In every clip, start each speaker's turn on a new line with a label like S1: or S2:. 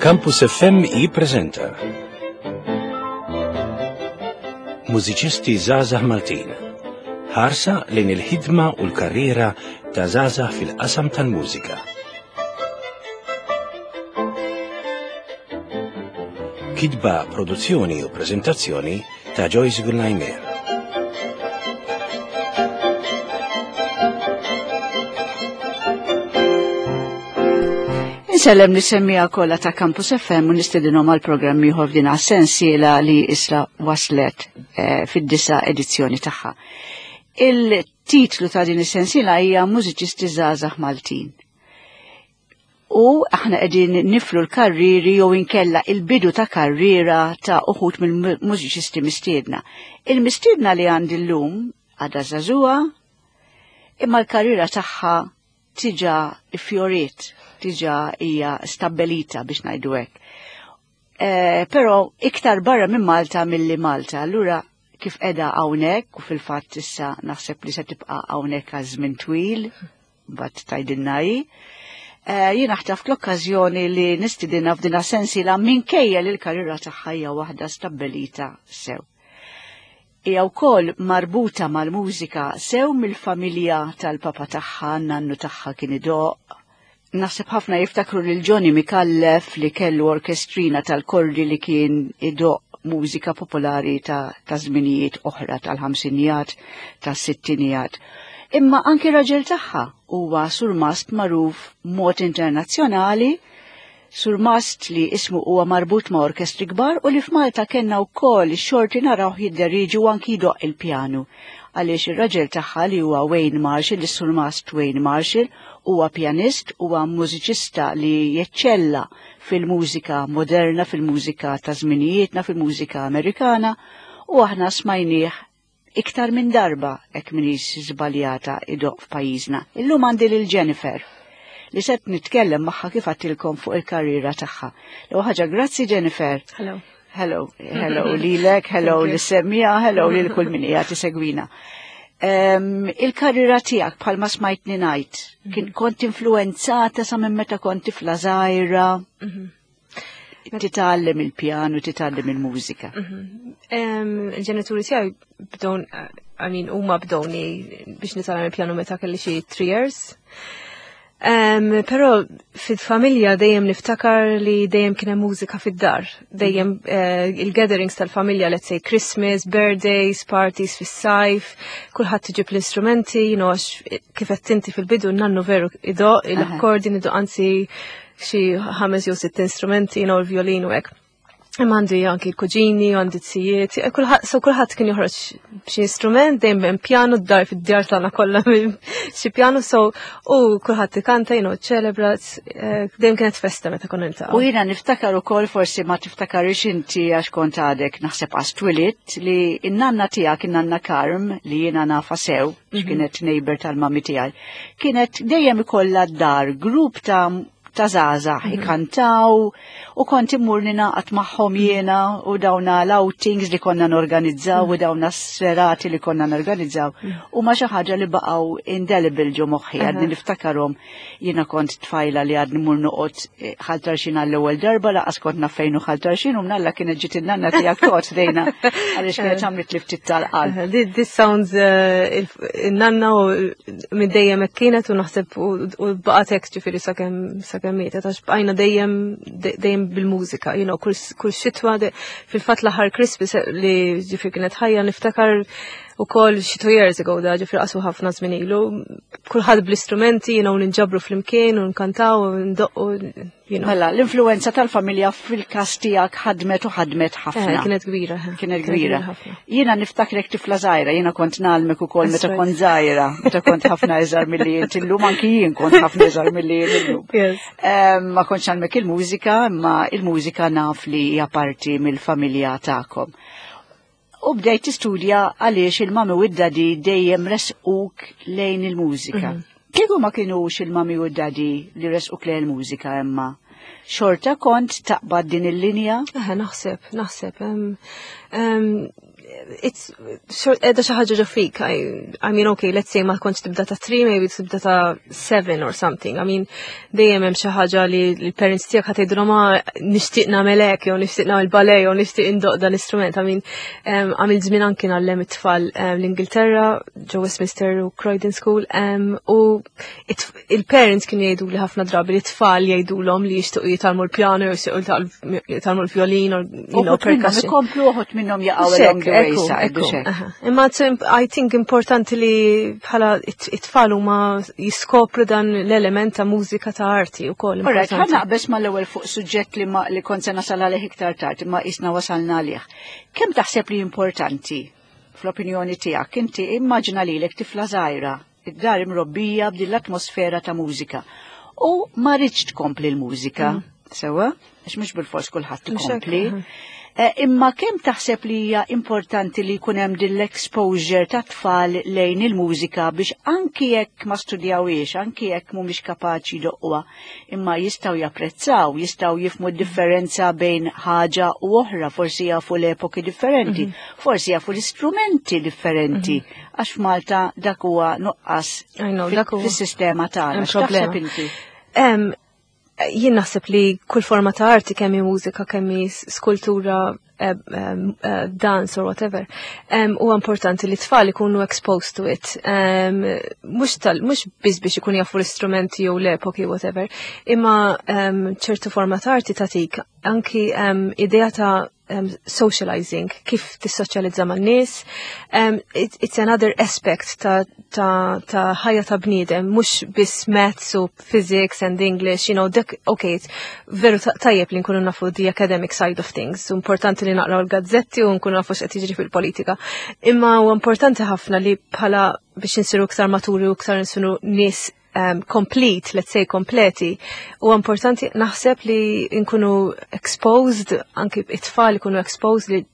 S1: Campus FM jippreżenta Mużiċisti Żgħażagħ Maltin. Ħarsa lejn il-ħidma u l-karriera ta' żgħażagħ fil-qasam tal-mużika. Kitba, produzzjoni u preżentazzjoni ta' Joyce Gulnajmer.
S2: Insellem nisemmija kollha ta' Campus FM u nistedinhom għal programm ieħor f'din sensiela li isla waslet fid-9 edizzjoni tagħha. Il-titlu ta' din is-sensiela hija Mużiċisti Żgħażagħ Maltin. U aħna qegħdin niflu l-karriri jew inkella il-bidu ta' karriera ta' uħud mill-mużiċisti mistiedna. Il-mistiedna li għandi llum għadha żagħżugħa imma l-karriera tagħha tiġa iffjoriet, tiġa hija stabbilita biex ngħidu hekk. Però iktar barra minn Malta milli Malta. Allura kif qiegħda hawnhekk u fil-fatt issa naħseb li se tibqa' hawnhekk għal żmien twil, mbagħad tgħidilna hi. Jien ħtaf l-okkażjoni li nistidinha f'din sensiela minkejja li l-karriera tagħha hija waħda stabbilita sew. Hija wkoll marbuta mal-mużika sew mill-familja tal-papa tagħha, nannu tagħha kien idoq. Naħseb ħafna jiftakru lil Johnny Mikallef li kellu orkestrina tal-kordi li kien idoq mużika popolari ta' żminijiet oħra tal-ħamsinijat, tas-sittinijat. Imma anki raġel tagħha huwa surmast magħruf mod internazzjonali, surmast li ismu huwa marbut ma' orkestri kbar u li f'Malta kellna wkoll ix-xorti narawh jidderriġi u anki jdoq il-pjanu. Għaliex ir-raġel tagħha li huwa Wayne Marshall, is-surmast Wayne Marshall, huwa pjanist, huwa mużiċista li jeċċella fil-mużika moderna, fil-mużika ta' żminijietna, fil-mużika Amerikana, u aħna smajnieh iktar minn darba hekk m'iniex żbaljata idoq f'pajjiżna. Illum għandi lil Jennifer li set nitkellem magħha kif għattilkom fuq il-karriera tagħha. Lew ħaġa grazzi Jennifer.
S3: Hello.
S2: Hello lilek, hello lis-semmija, hello lil kull min qiegħed isegwina. Il-karriera tiegħek bħalma smajtni ngħid, kont influenzata sa minn meta kont tifla żgħira, titgħallem il-pjanu, titgħallem il-mużika.
S3: Il-ġenituri tiegħi huma bdowni biex nitgħallem il-pjanu meta kelli xi 3 years. Però fil-familja dejjem niftakar li dejjem kien hemm mużika fid-dar. Dejjem il-gatherings tal-familja, let's say Christmas, birthdays, parties fis-sajf, kulħadd iġib l-istrumenti, għax kif qed inti fil-bidu nannu veru idoq, il-akkordi nidoq anzi xi 5 jew 6 instrumenti, il-violin u hekk. Imma għandi anki l-kuġini, għandi t-sijiet, kulħadd kien joħroġ b'xi instrument, dejjem hemm pjanu d-dar fid-djar tagħna kollha xi pjanu, u kulħadd ikanta, ċelebrat, dejjem kienet festa meta konna niltaqgħu.
S2: U jiena niftakar ukoll forsi ma tiftakarix inti għax kont għadek naħseb għas twilit li n-nanna tiegħek, in-nanna Karm li jiena nafa sew, kienet neighbor tal-mammi tiegħi, kienet dejjem ikollha d-dar grupp ta' żgħażagħ ikantaw u kont immur ninaqat magħhom jiena u dawna l-outings li konna norganizzaw u dawna s-serati li konna norganizzaw u ma xi ħaġa li baqgħu indelible ġo moħħi għadni niftakarhom jiena kont tfajla li għadni mur noqgħod ħaltarxin għall-ewwel darba laqas kont naf fejn hu ħaltarxin u mnalla kienet ġiet in-nanna tiegħek toqgħod dejna għaliex kienet għamlet li ftit tal-qalb.
S3: This sounds in-nanna u minn dejjem hekk kienet u naħseb u baqgħet hekk ġifieri sakemm mietet għax bqajna dejjem bil-mużika, kull xitwa fil-fatt l-aħħar Christmas li ġifier kienet ħajja niftakar ukoll xi 2 years ago da ġifier qasu ħafna żmien ilu. Kulħadd bl-istrumenti, ninġabru flimkien u nkantaw u ndoqqu.
S2: Mela, l-influenza tal-familja fil-każ tiegħek ħadmet ħafna.
S3: Kienet kbira.
S2: Kienet kbira. Jiena niftakrek tifla żgħira, jiena kont nagħlmek ukoll meta kont żgħira, meta kont ħafna iżgħar milli int illum anki jien kont ħafna iżgħar milli jien illum. Ma kontx nagħlmek il-mużika, imma il-mużika naf li hija parti mill-familja tagħkom. U bdejt tistudja għaliex il-mami u d-dadi dejjem resquk lejn il-mużika. Kieku ma kienux il-mami u d-dadi li resquk lejn il-mużika imma? Xorta kont taqbad din il-linja?
S3: Naħseb. edha xi ħaġa ġo fik. I mean, okay, let's say ma kontx tibda ta' 3, maybe tibda ta' 7 or something. I mean, dejjem hemm xi ħaġa li l-parents tiegħek ħadd jgħidulhom nixtieq nagħmel hekk jew nixtieq nagħmel ballet jew nixtieq indoq dan l-istrument. I mean, għamil żmien anki nagħllem it-tfal l-Ingilterra ġo Westminster u Croydon School u il-parents kienu jgħidu li ħafna drabi li t-tfal jgħidulhom li jixtiequ jitalmu l-pjano jew jixtiequ jitalmu l-violin or percussion.
S2: Ikomplu uħud minnhom jaqgħu along the way side.
S3: Imma I think importanti li bħala it-tfal huma jiskopru dan l-element ta' mużika ta' arti wkoll.
S2: Alright, ħa naqbes mal-ewwel fuq suġġett li kont se nasal għalih iktar tard imma qisna wasalna għalih. Kemm taħseb li importanti fl-opinjoni tiegħek inti immaġina lilek tifla żgħira, id-dar imrobbija b'din l-atmosfera ta' mużika u ma rridx tkompli l-mużika, sewwa, għax mhux bil-fors kulħadd ikompli. Imma kemm taħseb li hija importanti li jkun hemm din l-exposure ta' tfal lejn il-mużika biex anki jekk ma studjawiex, anki jekk mhumiex kapaċi doqwa, imma jistgħu japprezzaw, jistgħu jifhmu d-differenza bejn ħaġa u oħra, forsi jafu l-epoki differenti, forsi jafu l-istrumenti differenti, għax Malta dak huwa nuqqas fis-sistema tagħna. X'taħseb inti?
S3: Jien naħseb li kull forma ta' arti kemm hi mużika, kemm hi skultura, dance or whatever, huwa importanti li tfal ikunu exposed to it. Mhux biss biex ikun jafu l-istrumenti jew l-epoki whatever, imma ċertu forma ta' arti tagħtik anki idea ta' socializing, kif tissoċjalizza man-nies. It's another aspect ta' ħajja ta' bniedem, mhux biss maths u physics and English, you know, okay, veru tajjeb li nkunu nafu the academic side of things, importanti li naqraw l-gazzetti u nkunu nafu x'qed jiġri fil-politika. Imma huwa importanti ħafna li bħala biex insiru iktar maturi u iktar insiru nies complete, let's say kompleti, u importanti naħseb li nkunu exposed, anki it-tfal ikunu exposed li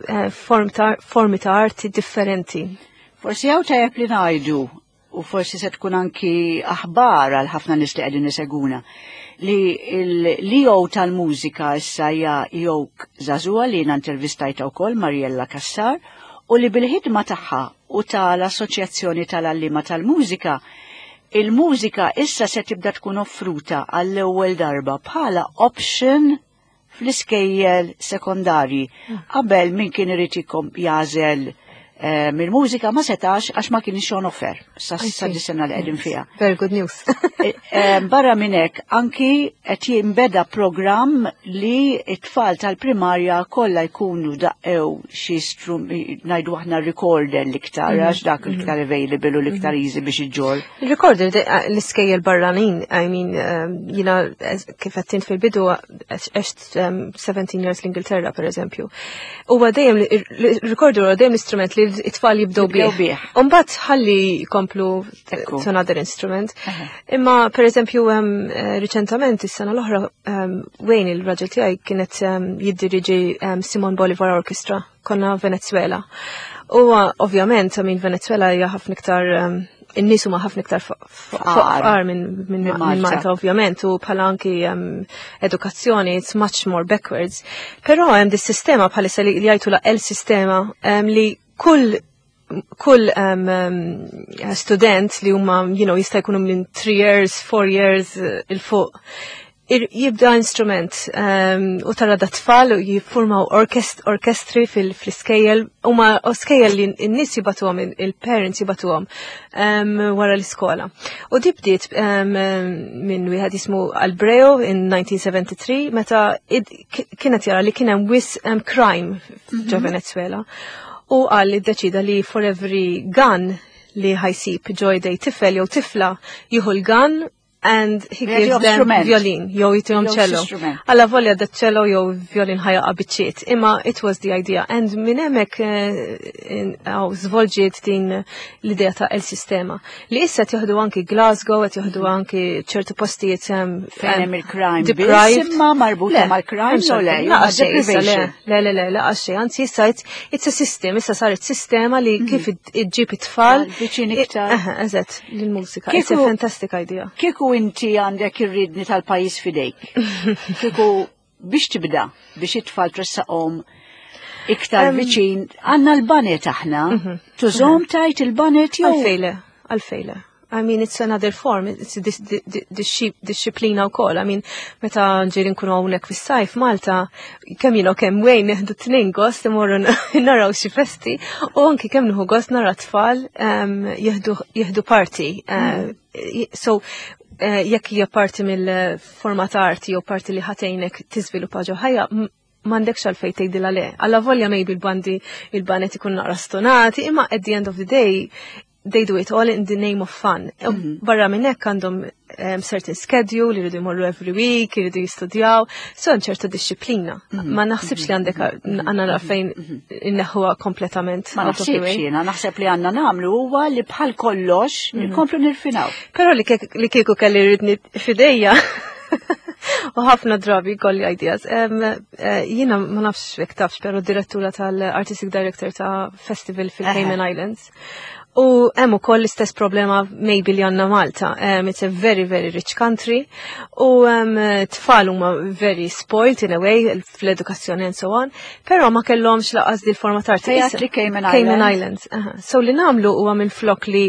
S3: formi ta' arti differenti.
S2: Forsi hawn tajjeb li ngħidu, u forsi se tkun anki aħbar għal ħafna nies li qegħdin iseguna, li l-EO tal-mużika issa hija EO żagħżugħa li jiena intervistajta wkoll Mariella Kassar u li bil-ħidma tagħha u tal-Assoċjazzjoni tal-Allima tal-Mużika il-mużika issa se tibda tkun offruta għall-ewwel darba bħala option fl-iskejjel sekondarji. Qabel min kien irid jażel mill-mużika ma setax għax ma kienx on offer sa dis-sena li qegħdin fiha.
S3: Very good news.
S2: Barra minn hekk anki qed jinbeda programm li t-tfal tal-primarja kollha jkunu daqew xi ngħidu aħna recorder l-iktar għax dak l-iktar available u l-iktar easy biex iġġor.
S3: Il-recorder l-iskejjel barranin, I mean, jiena kif qed tint fil-bidu għext 17 years l-Ingilterra pereżempju. Huwa dejjem il-recorder huwa dejjem l-istrument li it-tfal jibdew bih. Umbagħad ħalli jkomplu to another instrument. Imma pereżempju riċentament is-sena l-oħra Wayne il-raġel tiegħi kienet jiddiriġi Simon Bolivar Orchestra, konna Venezuela. U ovvjament Venezuela hija ħafna iktar in-nies huma ħafna iktar faqar minn Malta ovvjament u bħala anki edukazzjoni it's much more backwards. Però hemm dis-sistema bħalissa li jgħidu L-sistema li kull student li huma jista' jkunu minn 3 years, 4 years il-fuq jibda instrument u tara da tfal u jiffurmaw orkestri fil-skejjel huma skejjel li n-nies jibatuhom il-parents jibatuhom wara l-iskola. U di bdiet minn wieħed jismu Albreo in 1973 meta kienet jara li kien hemm crime ġo Venezuela. U għal iddeċida li for every gun li ħajsib ġo jdej tifel jew tifla jieħu l-gun and he gives them violin, jew jitihom cello. Alla volja da cello jew violin ħajaqa biċċiet. Imma it was the idea. And minn hemmhekk żvolġiet din l-idea ta' L-sistema. Li issa qed jieħdu anki Glasgow, qed jieħdu anki ċertu postijiet
S2: fejn hemm il-crime biss imma marbuta mal-crime jew le. Le, laqas xejn. Anzi issa it's a system, issa saret sistema li kif iġġib it-tfal viċin iktar.
S3: Eżatt, lill-mużika. It's a fantastic idea.
S2: Inti għandek ir-ridni tal-pajjiż fidejk. Kieku biex tibda biex it-tfal tressaqhom Iktar viċin, għanna l-banet aħna, tużom tajt il-banet jew.
S3: Għalfejle. I mean, it's another form, it's disciplina u kol. I mean, meta ġirin kunu għawnek fis-sajf Malta, kemm wejn neħdu t-tnin gost, imorru naraw xi festi, u anki kemm nħu gost nara tfal jihdu parti. So, jekk hija parti mill-format arti jew parti li ħatejnek tiżviluppa ġo ħajja, m'għandekx għalfejn tgħidilha le. Alla volja maybe il-banet ikun naqra stonati, imma at the end of the day they do it all in the name of fun. Barra minn hekk għandhom certain schedule, jridu jmorru every week, jridu jistudjaw, so ċertu disciplina. Ma naħsibx li għandek għandna fejn inneħħuha kompletament.
S2: Ma naħsibx jiena, naħseb li għandna nagħmlu huwa li bħal kollox nkomplu nirfinaw.
S3: Però li kieku kelli rridni fidejja. U ħafna drabi kolli ideas. Jiena ma nafx jekk tafx, però direttura tal-Artistic Director ta' Festival fil-Cayman Islands. U hemm ukoll l-istess problema maybe li għandna Malta. It's a very, very rich country. U tfal huma very spoiled in a way fl-edukazzjoni and so on. Però ma kellhomx laqas di forma tarti. Cayman Islands. So li nagħmlu huwa minn flok li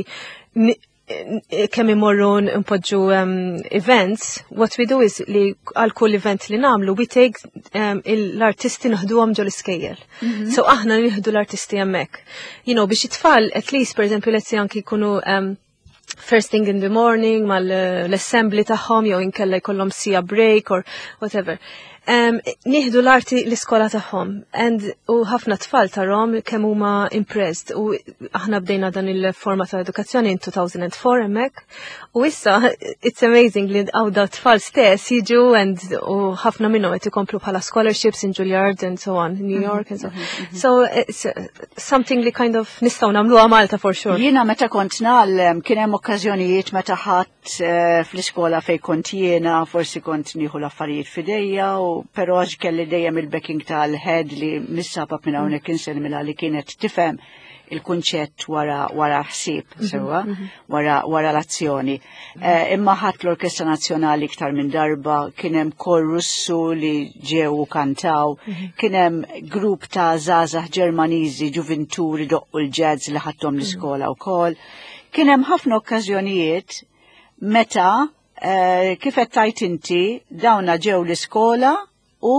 S3: kemm imorru npoġġu events, what we do is li għal kull event li nagħmlu we take l-artisti naħduhom ġol iskejjel. So aħna nieħdu l-artisti hemmhekk. You know, biex it-tfal at least per eżempju let's say anki jkunu first thing in the morning mal-assembly tagħhom jew inkella jkollhom sija break or whatever. Nieħdu l-arti l-iskola tagħhom u ħafna tfal tarhom kemm huma impressed u aħna bdejna dan il-forma ta' edukazzjoni in 2004 hemmhekk u issa it's amazing li daw tfal stess jiġu u ħafna minnhom qed ikomplu bħala scholarships in Juilliard and so on, New York and so on. So it's something li kind of nistgħu nagħmluha Malta for sure.
S2: Jiena meta kont nagħlem kien hemm okkażjonijiet meta ħadd fl-iskola fejn kont jiena forsi kont nieħu l-affarijiet f'idejja pero għax kelli dejjem il-backing tal-head li missaba minn hawnhekk inselmilha li kienet tifhem il-kunċett wara ħsieb sewwa, wara l-azzjoni. Imma ħadd l-Orkestra Nazzjonali iktar minn darba, kien hemm korrussu li ġew u kantaw, kien hemm grupp ta' żgħażagħ Ġermaniżi ġuventuri doqqu l-jazz li ħadthom l-iskola wkoll. Kien hemm ħafna okkażjonijiet meta kif qed tajt inti dawna ġew l-iskola u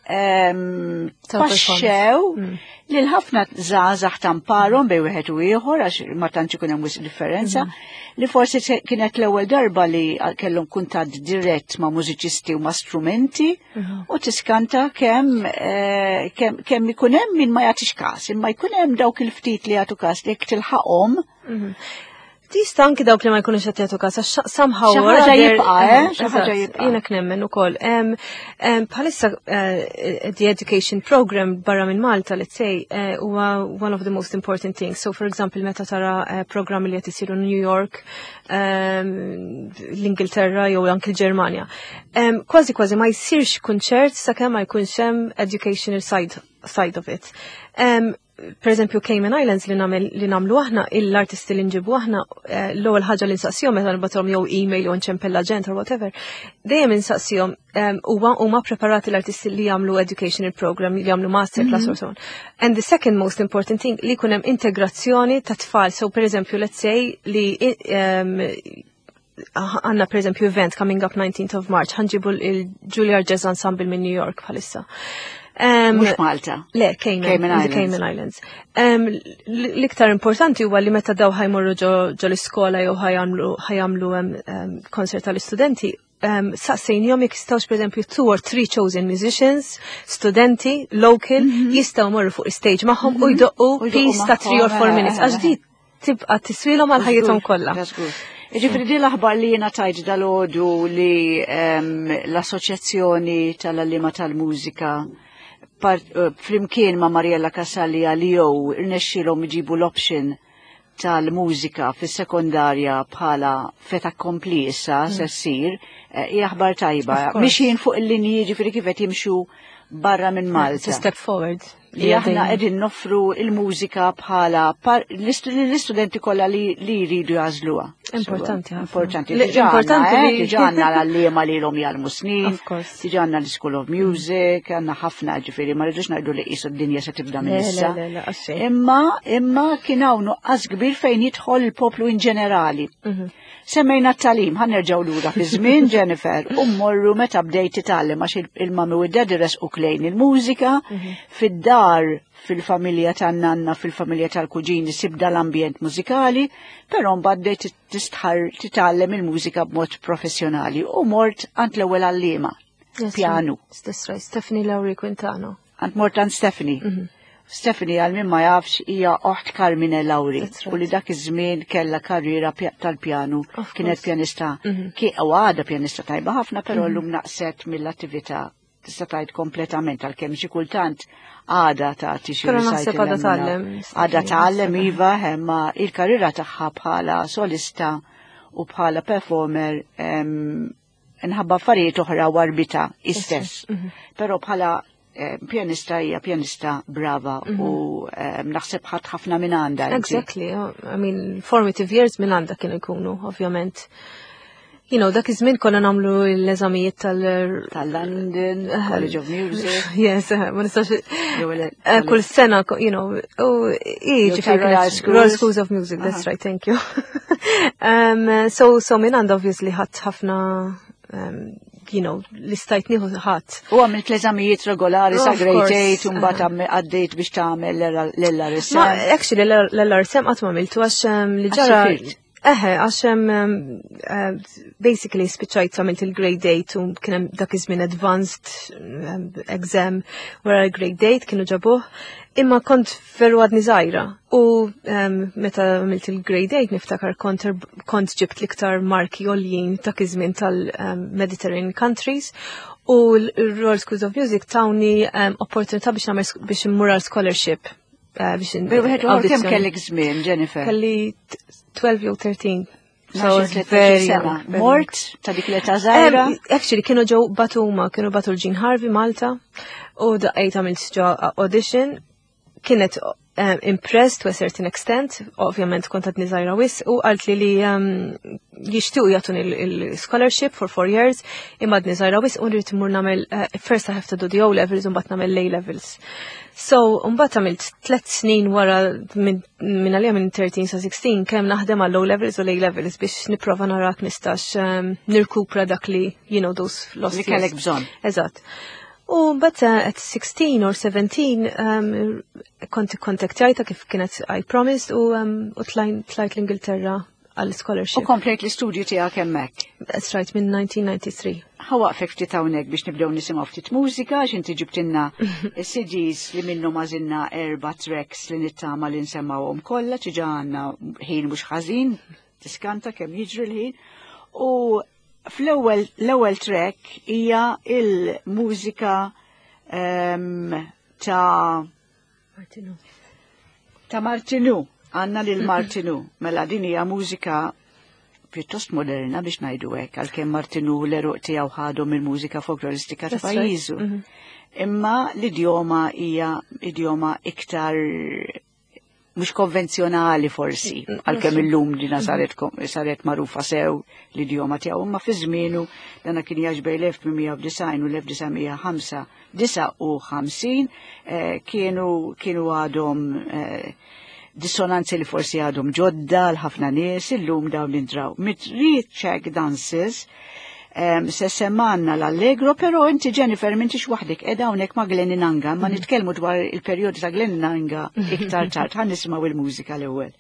S2: tpaxxew lil ħafna żgħażagħ tamparhom bejn wieħed u ieħor għax ma tantx ikun hemm wisq differenza li forsi kienet l-ewwel darba li kellhom kuntatt dirett ma' mużiċisti u ma' strumenti u tiskanta kemm ikun hemm min ma jagħtix każ, imma jkun hemm dawk il-ftit li jagħtu każ li jekk tilħaqhom.
S3: Tista' anki dawk li ma jkunux qed jagħtu każ somehow
S2: ħaġa jibqa'
S3: jiena nemmen ukoll. Bħalissa the education program barra minn Malta let's say huwa one of the most important things. So for example meta tara programmi li qed isiru New York, l-Ingilterra jew anki l-Ġermanja. Kważi ma jsirx kunċert sakemm ma jkunx hemm educational side of it. Per eżempju Cayman Islands li nagħmlu aħna l-artisti li nġibu aħna l-ewwel ħaġa li nsaqsihom meta nibgħathom jew email jew nċempella ġent or whatever, dejjem insaqsihom huma preparati l-artisti li jagħmlu educational program, li jagħmlu master class or so on. And the second most important thing li jkun hemm integrazzjoni ta' tfal. So per eżempju let's say li għandna per eżempju event coming up 19th of March ħanġibu il-Juilliard Jazz Ensemble minn New York bħalissa.
S2: Mhux Malta.
S3: Le, Cayman Islands. L-iktar importanti huwa li meta daw ħajmorru ġo l-iskola jew ħajamlu konsert tal-istudenti, saqsejnihom jekk jistgħux pereżempju 2 or 3 chosen musicians, studenti, local, jistgħu morru fuq is-stage magħhom u jdoqqu piece ta' 3 or 4 minutes għax di tibqa' tiswilhom għal ħajjithom kollha.
S2: Ġifri di l-aħbar li jiena tajt dal-għodu li l-Assoċjazzjoni tal-Allima tal-Mużika flimkien ma' Mariella Casalli għal-jow irnexxilhom iġibu l-option tal-mużika fis-sekondarja bħala fet accompli issa se ssir hija aħbar tajba. Mixjin fuq il-linji ġifieri kif qed jimxu barra minn Malta.
S3: Step forward.
S2: li aħna qegħdin noffru il-mużika bħala l-istudenti kollha li jridu jażluha.
S3: Importanti ħafna.
S2: Importanti.
S3: Importanti li
S2: ġanna l-allima li l-om jgħalmu snin,
S3: Of course.
S2: ġanna l-School of Music, għanna ħafna ġifiri, ma rridux ngħidu li qisu d-dinja se tibda minn issa.
S3: Le, għaxxej.
S2: Imma kien hawn nuqqas kbir fejn jidħol il-poplu in ġenerali. Semmejna t-talim, ħanerġaw lura fi żmien Jennifer, u mmorru meta bdejt titgħallem għax il-mami u d-dad irresqu klejn il-mużika, fid-dar fil-familja tan-nanna, fil-familja tal-kuġini sibda l-ambjent mużikali, però mbagħad bdejt titgħallem il-mużika b'mod professjonali u mort għand l-ewwel għalliema, pjanu.
S3: That's right, Stephanie Lowry Quintano.
S2: Għand mort għand Stephanie. Stephanie għal min ma jafx hija oħt Carmine Lowry u li dak iż-żmien kellha karriera tal-pjanu, kienet pjanista. Għada pjanista tajba ħafna, però llum naqset mill-attività tista' tgħid kompletament għalkemm xi kultant għada tagħti xi
S3: Però naħseb għadha tgħallem.
S2: Għada tgħallem iva, imma il-karriera tagħha bħala solista u bħala performer nħabba affarijiet oħra warbita istess. Però bħala pjanista hija pjanista brava u naħseb ħafna minn għandha.
S3: Exactly. I mean, formative years minn għandha kienu jkunu, ovvjament. You know, dak iż-żmien konna nagħmlu l-eżamijiet
S2: tal-London, College of Music.
S3: Yes, ma nistax kull sena, you know, Royal Schools of Music, that's right, thank you. So minn għandha obviously ħadd ħafna you know, l-istajt nieħu ħadd.
S2: U għamilt l-eżamijiet regolari sa' grade 8 u mbagħad għaddejt biex tagħmel l-LRSM.
S3: Ma actually l-LRSM qatt ma għamiltu għax li ġara għax basically spiċċajt għamilt il-grade 8 u kien hemm dak iż-żmien advanced exam wara l-grade 8 kienu ġabuh. Imma kont veru għadni żgħira u meta għamilt il-grade 8 niftakar kont ġibt l-iktar marki għoljin dak iż-żmien tal-Mediterranean countries u l-Royal Schools of Music tawni opportunità biex immur għal scholarship.
S2: Kemm kellek żmien, Jennifer?
S3: Kelli 12 jew 13.
S2: So very mort ta' dik l-età żgħira.
S3: Actually kienu ġew Batuma, kienu batu l-Jean Harvey Malta u daqgħet għamilt ġo audition. Kienet impressed to a certain extent, ovvjament kont għadni żgħira wis, u għalt li jixtiequ jagħtuni il-scholarship for 4 years, imma għadni żgħira wis u rrid imur nagħmel first I have to do the O levels u mbagħad nagħmel A levels. So, mbagħad għamilt 3 snin wara minn għalija minn 13 sa 16 kemm naħdem għal low levels u A levels biex nipprova narak nistax nirkupra dak li, you know, those lost years.
S2: Li kellek bżonn.
S3: Eżatt. U mbagħad at 16 or 17 kont kontaktjajta kif kienet I promised u tlajt l-Ingilterra għall-scholarship.
S2: U komplejt l-istudju tiegħek hemmhekk.
S3: That's right, minn 1993.
S2: Ħawaqfek ftit hawnhekk biex nibdew nisimgħu ftit mużika għax inti ġibtilna CDs li minnhom għażilna 4 tracks li nittama li nsemmawhom kollha ġiġa għandna ħin mhux ħażin, tiskanta kemm jiġri l-ħin. U l-ewwel track hija il-mużika ta' Martinu. Għanna lil Martinu. Mela din hija mużika pjuttost moderna biex ngħidu hekk għalkemm Martinu l-eruq tiegħu ħadhom il-mużika folkloristika ta' pajjiżu. Imma l-idjoma hija idjoma iktar mhux konvenzjonali forsi, għalkemm illum dina saret magħrufa sew l-idjoma tiegħu, imma fi żmienu dana kien jaġbej l-1890 u l-1959 kienu għadhom dissonanzi li forsi għadhom ġodda l-ħafna nies illum dawn intraw. Mit-recheck dances se semmanna l-allegro, pero inti Jennifer m'intix waħdek edha hawnhekk ma' Glenn Inanga, ma nitkellmu dwar il-perjodu ta' Glenn Inanga iktar tard. Ħan nisimgħu il-mużika l-ewwel.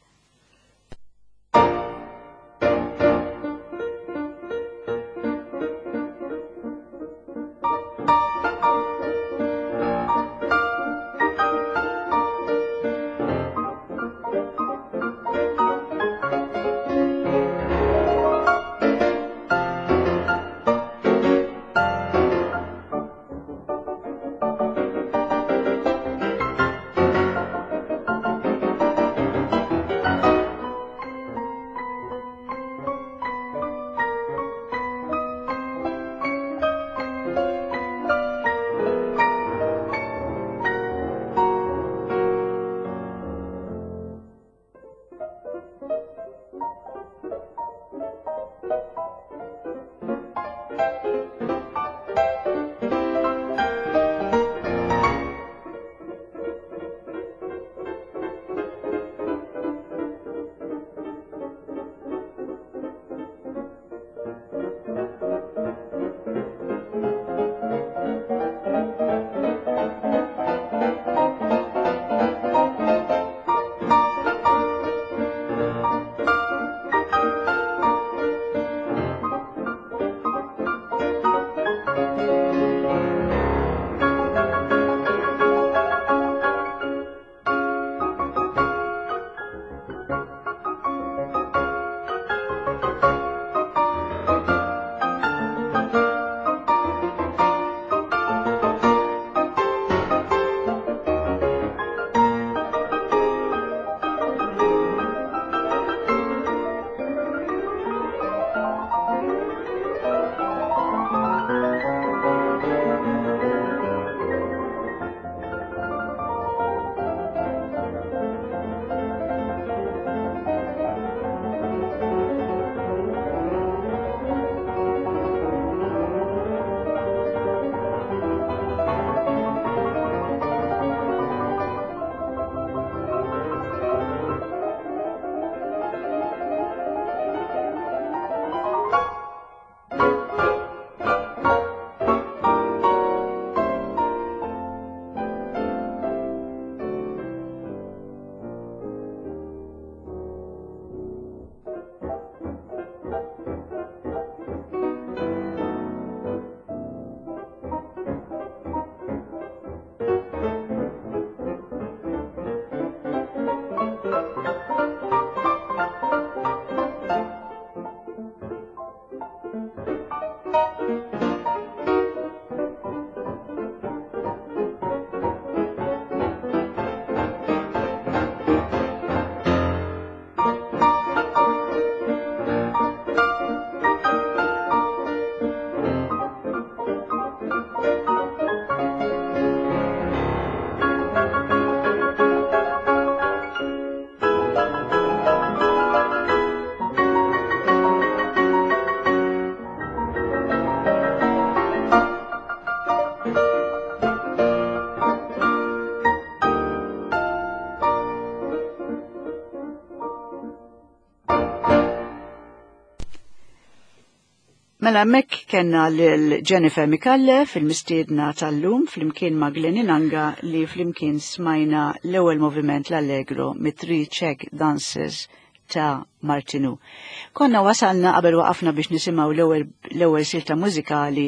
S2: Mela mek kena l-Jennifer Mikalle fil-mistiedna tal-lum fl-imkien ma' Glenn Inanga li fl-imkien smajna l-ewwel moviment l-Allegro mit-Three Czech Dances ta' Martinu. Konna wasalna qabel waqafna biex nisimgħu l-ewwel silta mużikali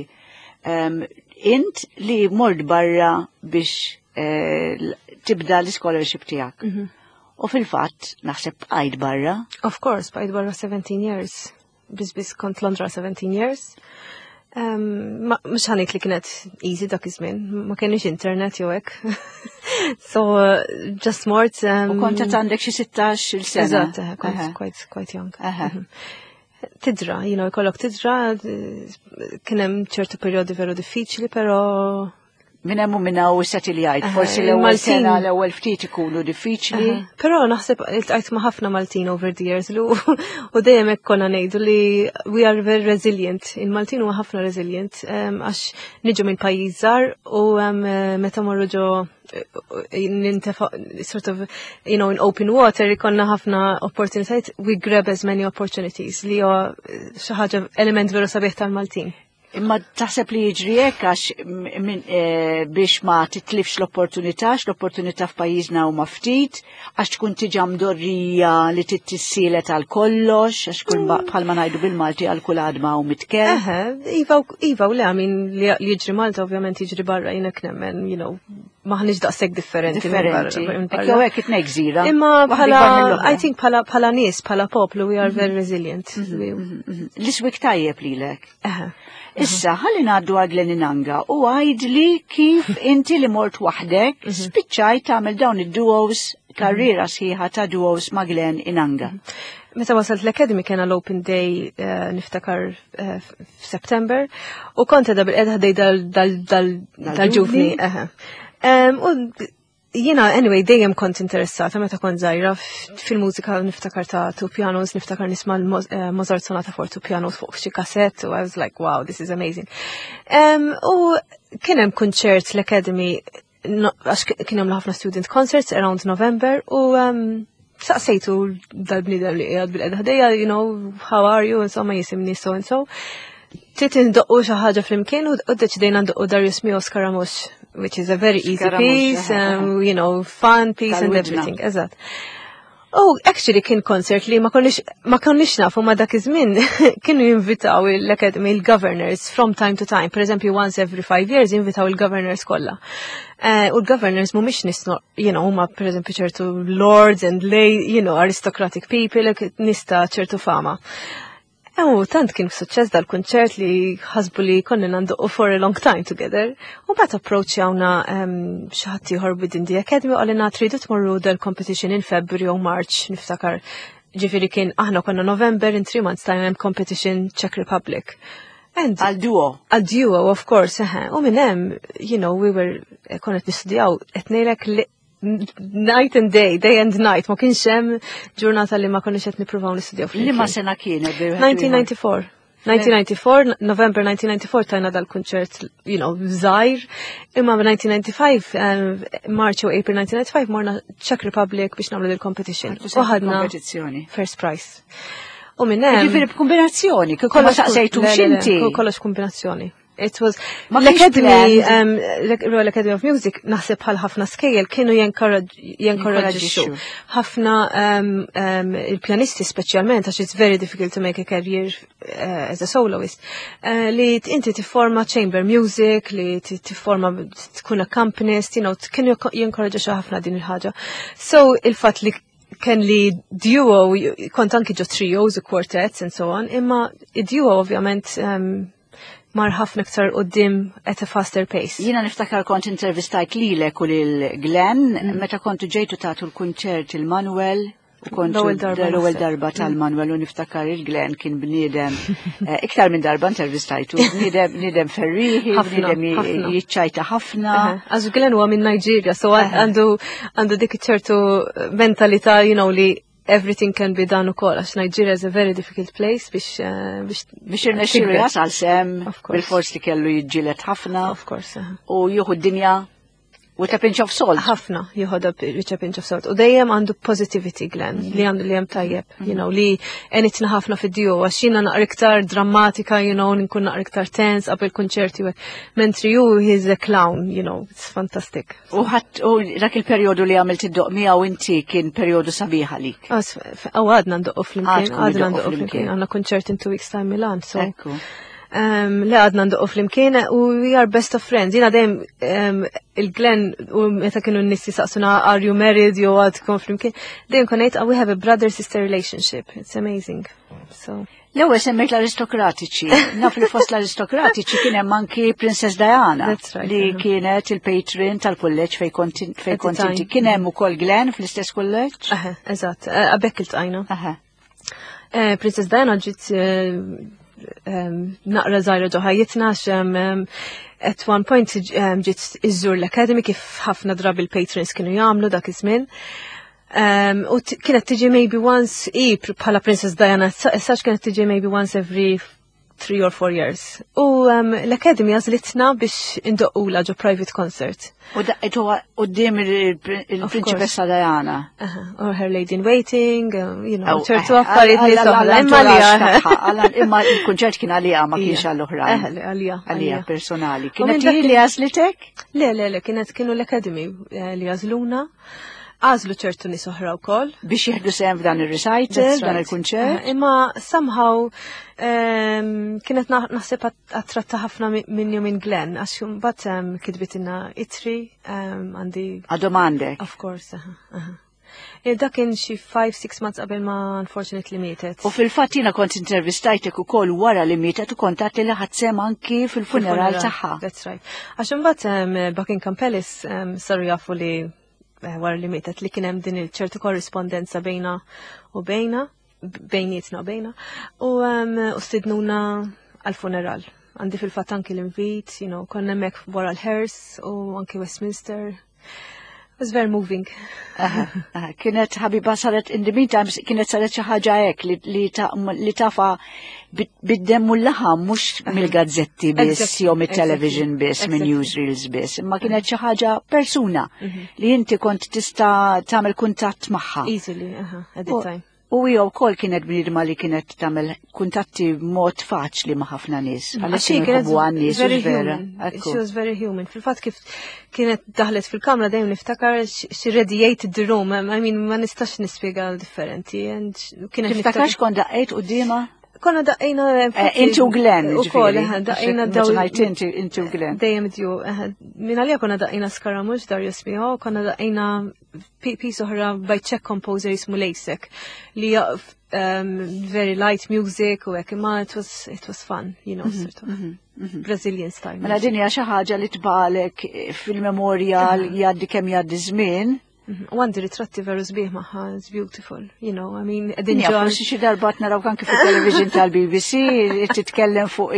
S2: int li mort barra biex tibda l-scholarship tiegħek. U fil-fatt naħseb bqajt barra.
S3: Of course, bqajt barra 17 years. Biz kont Londra 17 years. Mux ħanik li kienet easy dak iż-żmien, ma kienx internet jew hekk. So just mort.
S2: U kont qed għandek xi 16 sena.
S3: Eżatt, quite young. Tidra, jkollok tidra, kien hemm ċertu perjodi veru diffiċli, però
S2: Min hemm u minna u s-sati li għajt, forsi l-ewwel sena l-ewwel ftit ikunu diffiċli.
S3: Però naħseb iltqajt ma' ħafna Maltin over the years u dejjem hekk konna ngħidu li we are very resilient. Il-Maltin huwa ħafna resilient għax niġu minn pajjiż żgħar u meta morru ġo sort of in open water ikonna ħafna opportunities, we grab as many opportunities li huwa xi ħaġa element veru sabiħ tal-Maltin.
S2: Imma taħseb li jiġri hekk għax biex ma titlifx l-opportunità f'pajjiżna huma ftit, għax tkun tiġi mdorrija li tissilet għal kollox, għax kull bħalma ngħidu bil-Malti għal kull għadma u mitkel.
S3: Iva u le għamin li jiġri Malta ovvjament jiġri barra jinek nemmen, maħniġ daqsek differenti.
S2: Ekku hekk itnej gżira.
S3: Imma I think bħala nies, bħala poplu, we are very resilient.
S2: L-iswik tajjeb lilek. Issa, ħalli ngħaddu għal Glenn Inanga u għajdli kif inti li mort waħdek spiċċajt tagħmel dawn id-duos, karriera sħiħa ta' duos ma' Glenn Inanga.
S3: Meta wasalt l-Academy kena l-Open Day niftakar f'September u kont edha bil-qeda ħdej dal-ġuvni. U Jina, anyway, dejjem kont interessata meta kont żgħira fil-mużika niftakar ta' two pianos, niftakar nisma' Mozart Sonata for two pianos fuq xi kassett, u I was like, wow, this is amazing. U kien hemm kunċert l-Academy, għax kien hemm ħafna student concerts around November, u saqsejtu dal-bniedem li qiegħed bil-qeda ħdejja, you know, how are you, insomma jisimni so and so. Trid indoqqu xi ħaġa flimkien u ddeċidejna ndoqqu Darius Milhaud Scaramouche, which is a very easy piece, you know, fun piece and everything. Eżatt. Oh, actually kien concert li ma konniex nafu ma dak iż-żmien kienu jinvitaw l-Academy il-governors from time to time. Per eżempju, once every 5 years jinvitaw il-governors kollha. U l-governors mhumiex nisno, you know, huma per eżempju ċertu lords and you know, aristocratic people, nista ċertu fama. Tant kien suċċess dal-kunċert li ħasbu li konna nanduqu for a long time together. U bat approach jawna xaħat ieħor within the Academy u għalina tridu tmorru dal-competition in February u March, niftakar. Ġifieri kien aħna konna November, in 3 months time hemm competition Czech Republic.
S2: Għal-duo.
S3: Għal-duo, of course, U minn hemm, you know, konet nistudjaw qed ngħidlek night and day and night, ma kienx hemm ġurnata li ma konniex qed nippruvaw nistudjaw fl-imkien.
S2: Liema sena kienet?
S3: 1994. 1994, November 1994 tajna dal-kunċert, you know, żgħir, imma 1995, March u April 1995 morna Czech Republic biex nagħmlu dil-competition. U ħadna first prize. U minn hemm.
S2: Ġifieri b'kombinazzjoni, kollox saqsejtu x'inti.
S3: Kollox kombinazzjoni. It was l-Academy, Royal Academy of Music, naħseb bħal ħafna skejjel kienu jenkoraġġixxu. Ħafna il-pjanisti speċjalment għax it's very difficult to make a career as a soloist. Li inti tifforma chamber music, li tifforma tkun accompanist, you know, kienu jenkoraġġixxu ħafna din il-ħaġa. So il-fatt li kien li duo, kont anki ġo trios u quartets and so on, imma id-duo ovvjament mar ħafna iktar qudiem at a faster pace.
S2: Jiena niftakar kont intervistajt lilek u lil Glenn meta kontu ġejtu tagħtu l-kunċert il-Manuel u kontu l-ewwel darba tal-Manuel u niftakar il-Glenn kien bniedem iktar minn darba intervistajtu, bniedem ferriħi, bniedem jiċċajta ħafna.
S3: Għax Glenn huwa minn Nigeria, so għandu dik ċertu mentalità, you know, li everything can be done ukoll, għax Nigeria is a very difficult place biex
S2: irnexxielu jasal sem bil-fors li kellu jiġġieled ħafna.
S3: Of course.
S2: U jieħu d-dinja with a pinch of salt.
S3: Ħafna jieħodha with a pinch of salt. U dejjem għandu positivity, Glenn, li hemm tajjeb, you know, li enitna ħafna fid-dio għax jiena naqra iktar drammatika, you know, nkun naqra iktar tense qabel kunċerti mentri you he's a clown, you know, it's fantastic.
S2: U dak il-perjodu li għamilt id-doq miegħu inti kien perjodu sabiħ għalik.
S3: Għadna ndoqqu flimkien, għandna kunċert in 2 weeks time Milan, so. Le għadna ndoqqu flimkien u we are best of friends. Jina dejjem il-Glenn u meta kienu n-nissi saqsuna are you married jew għadkom flimkien. Dejjem konejt we have a brother-sister relationship. It's amazing. So.
S2: L-ewwel semmejt l-aristokratiċi. Naf li fost l-aristokratiċi kien hemm anki Princess Diana li kienet il-patron tal-kulleġġ fejn kont inti. Kien hemm ukoll Glenn fl-istess kulleġġ?
S3: Eżatt, qabek iltqajna. Princess Diana ġiet naqra żgħira ġo ħajjitna at one point ġiet iżżur l-Academy kif ħafna drabi il-patrons kienu jagħmlu dak iż-żmien. U kienet tiġi maybe once bħala Princess Diana, issa kienet tiġi maybe once every 3 or 4 years. U l-Academy għażlitna biex indoqqula ġo private concert.
S2: U daqqetu qudiem il-Prinċipessa Diana.
S3: Or Her Lady in Waiting, you know, ċertu affarijiet li soħla.
S2: Imma il-kunċert kien għalija ma kienx għall-oħrajn. Għalija personali. Kienet li għażlitek?
S3: Le, kienu l-Academy li għażluna. Għazlu ċertu nis oħra wkoll.
S2: Biex jieħdu sehem f'dan ir-recital, dan il-kunċert.
S3: Imma somehow kienet naħseb attratta ħafna minni minn Glenn, għax mbagħad kitbitilna itri għandi.
S2: Għadhom għandek.
S3: Of course. Dak kien xi 5-6 months qabel ma unfortunately mietet.
S2: U fil-fatt jiena kont intervistajtek ukoll wara li mietet u kont għadli li ħadsem anki fil-funeral tagħha.
S3: That's right. Għax imbagħad Buckingham Palace saru jafu li wara li mietet li kien hemm din il-ċertu korrispondenza bejna u bejnietna u bejna u stidnuna għal-funeral. Għandi fil-fatt anki l-invit, you know, konna hemmhekk wara l-Hearse u anki Westminster. was very moving.
S2: Kienet ħabiba saret in the meantime kienet saret xi ħaġa hekk li tafa bid-demm u l-laħam mhux mill-gazzetti biss jew mit-television biss minn newsreels biss, imma kienet xi ħaġa persuna li inti kont tista' tagħmel kuntatt magħha.
S3: Easily, at the time.
S2: U hija wkoll kienet bniedma li kienet tagħmel kuntatti b'mod faċli ma' ħafna nies. Għalhekk inħobbu għan-nies vera.
S3: She was very human. Fil-fatt kif kienet daħlet fil-kamra dejjem niftakar she radiated the room. I mean ma nistax nispjega differenti.
S2: Kienet niftakarx kont daqqejt qudiema?
S3: Konna daqqejna
S2: Into Glenn.
S3: Ukoll daqqejna
S2: Into Glenn.
S3: Dejjem idju. Min għalija konna daqqejna Scaramouche Darius miegħu, konna daqqejna piece oħra by Czech composer jismu Lejsek li very light music u hekk imma it was fun, you know, sort of Brazilian style.
S2: Mela din hija xi ħaġa li tbalek fil-memorja li jgħaddi kemm jgħaddi żmien.
S3: U għandi ritratti veru sbieħ maħħa, it's beautiful, you know, I mean,
S2: din forsi xi darba naraw kanki fil-television tal-BBC titkellem fuq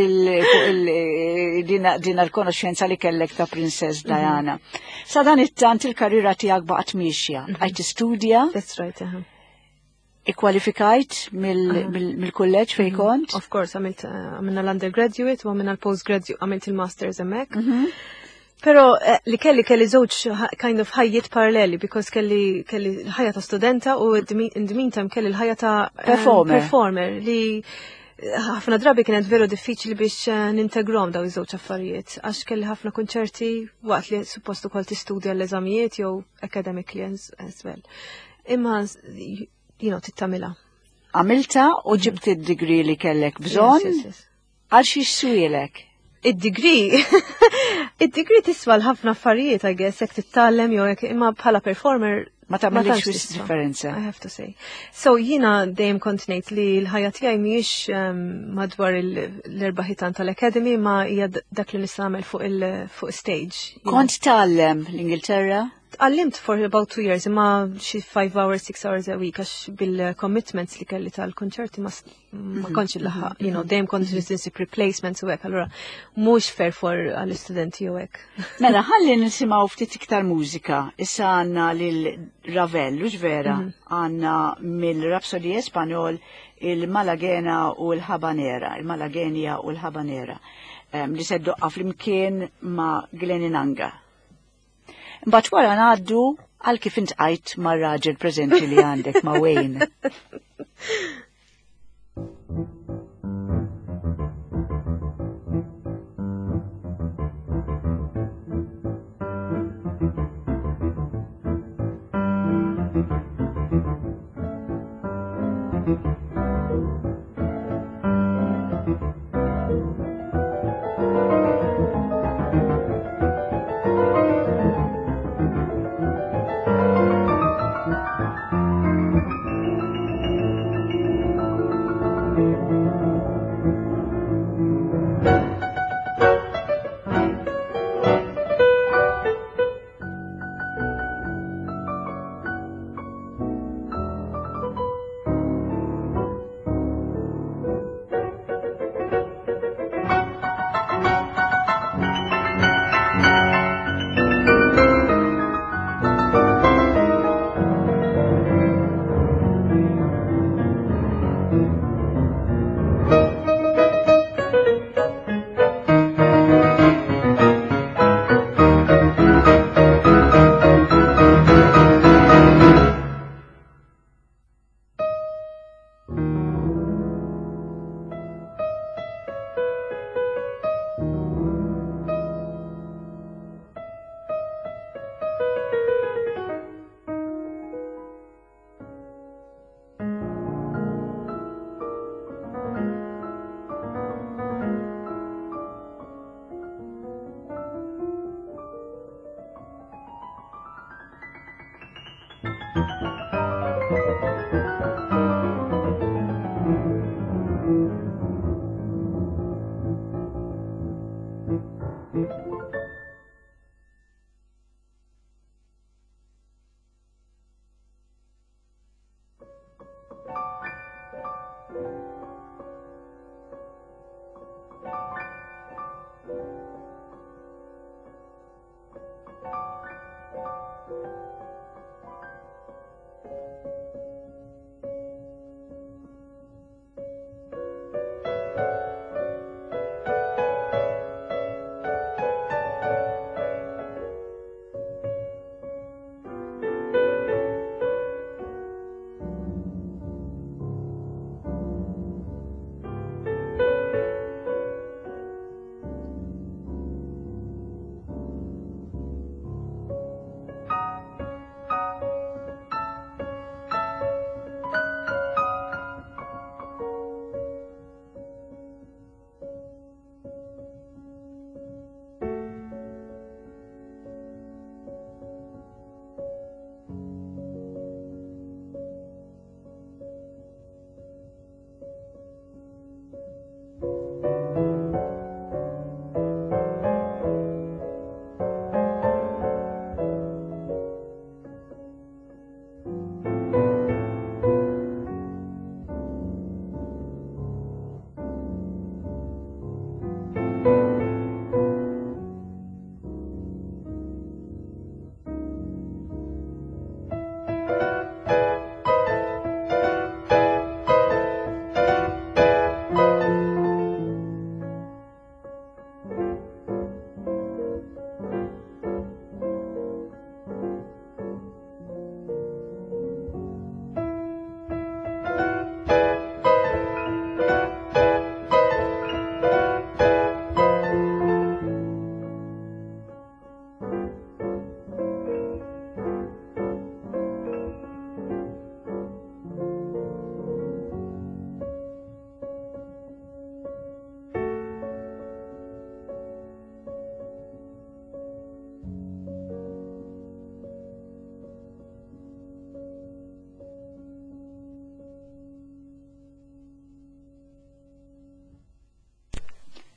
S2: din l-konoxxenza li kellek ta' Princess Diana. Sa dan it-tant il-karriera tiegħek baqgħet mixja. Qed tistudja.
S3: That's right,
S2: Ikkwalifikajt mill-kulleġġ fejn kont?
S3: Of course, għamilna l-undergraduate u għamilna l-postgraduate, għamilt il-masters hemmhekk. Pero li kelli żewġ kind of ħajjiet paralleli because kelli ħajja ta' studenta u in the meantime kelli l-ħajja ta' performer li ħafna drabi kienet veru diffiċli biex nintegrom daw iż-żewġ affarijiet għax kelli ħafna konċerti waqt li suppost ukoll tistudja l-eżamijiet jew academically as well. Imma tittamilha.
S2: Għamilta u ġibt id-degree li kellek bżonn għal xi xswielek.
S3: Id-degree tiswa l-ħafna affarijiet, I guess, jek tittallem jew jekk imma bħala performer
S2: ma tagħmilx differenza.
S3: I have to say. So jiena dejjem kont ngħid li l-ħajja tiegħi mhijiex madwar l-erbaħitan tal-Academy ma hija dak li nista' nagħmel fuq stage.
S2: Kont tallem l-Ingilterra?
S3: Għallimt for about 2 years, imma xi 5 hours, 6 hours a week, għax bil-commitments li kelli tal-konċerti ma konċ il-laħħaq, dejjem kont insip replacements u hekk, allura mhux fair for għall-istudenti u hekk.
S2: Mela, ħalli nisimgħu ftit iktar mużika. Issa għandna lil Ravel, lux vera, għandna mill-Rapsodie Espanjol il-Malagena u l-Habanera, il-Malagenia u l-Habanera, li se ddoqqa flimkien ma' Gleninanga. Mbagħad wara ngħaddu għal kif intqajt mar-raġel preżenti li għandek ma' Wayne.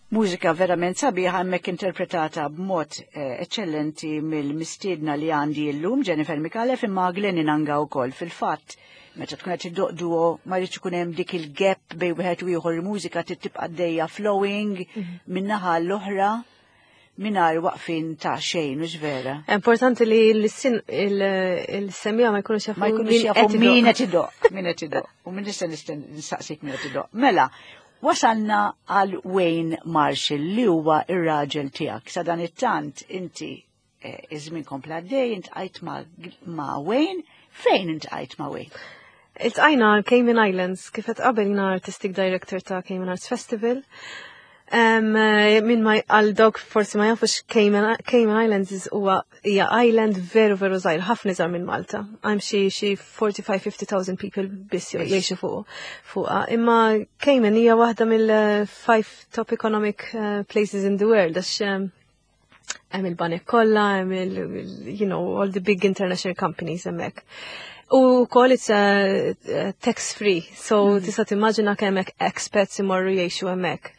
S2: Mużika verament sabiħa hemmhekk interpretata b'mod eċċellenti mill-mistiedna li għandi llum Jennifer Micallef imma Glenn Inanga wkoll fil-fatt meta tkun qed iddoqduo ma rridx ikun hemm dik il-gap bejn wieħed u ieħor il-mużika tibqa' għaddejja flowing min-naħa l-oħra mingħajr waqfin ta' xejn mhux vera.
S3: Importanti li l-semmija ma jkunux jafu
S2: min qed idoq u min nista' nistaqsik min qed idoq. Mela, wasalna għal Wayne Marshall li huwa ir-raġel tiegħek. Sa dan it-tant inti iż-żmien kompla għaddej intqajt ma' Wayne, fejn intqajt ma' Wayne?
S3: Iltqajna Cayman Islands kif qed qabel jiena artistic director ta' Cayman Arts Festival. Min ma għal dawk forsi ma jafux Cayman Islands hija island veru żgħir ħafna iżgħar minn Malta. Hemm xi 45,000-50,000 people biss jgħixu fuqha. Imma Cayman hija waħda mill-5 top economic places in the world għax hemm il-banek kollha, hemm all the big international companies hemmhekk. U wkoll it's tax free, so tista' timmaġina kemm hekk expats imorru jgħixu hemmhekk.